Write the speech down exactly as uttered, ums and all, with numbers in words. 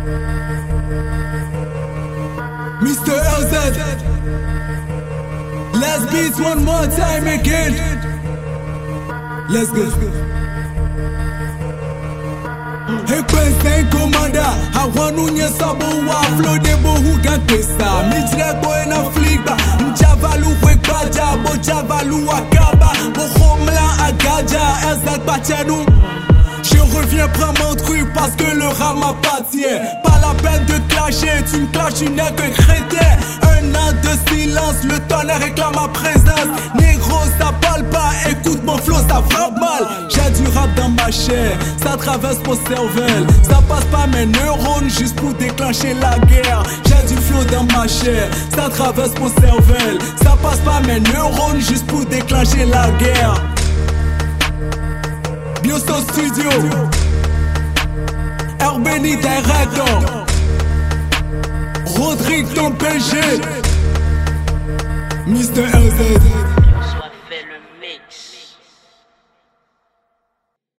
Mister L Z, let's beat one more time again. Let's go. Hey, Quentin Commander, I want to know something. Flow de bohu gan pesa. Midre boy na fliba. Javalu we baja, bo javalu akaba, bo homla agaja. L Z batianou. Je reviens prendre mon truc parce que le rat m'appartient. Pas la peine de clasher, tu me clashes, tu n'es que crétin. Un an de silence, le tonnerre réclame ma présence. Négro, ça parle pas, écoute mon flow, ça frappe mal. J'ai du rap dans ma chair, ça traverse mon cervelle. Ça passe pas mes neurones juste pour déclencher la guerre. J'ai du flow dans ma chair, ça traverse mon cervelle. Ça passe pas mes neurones juste pour déclencher la guerre. Bioso Studio, Herbeni Director, Rodrigue ton P G, Mister L Z.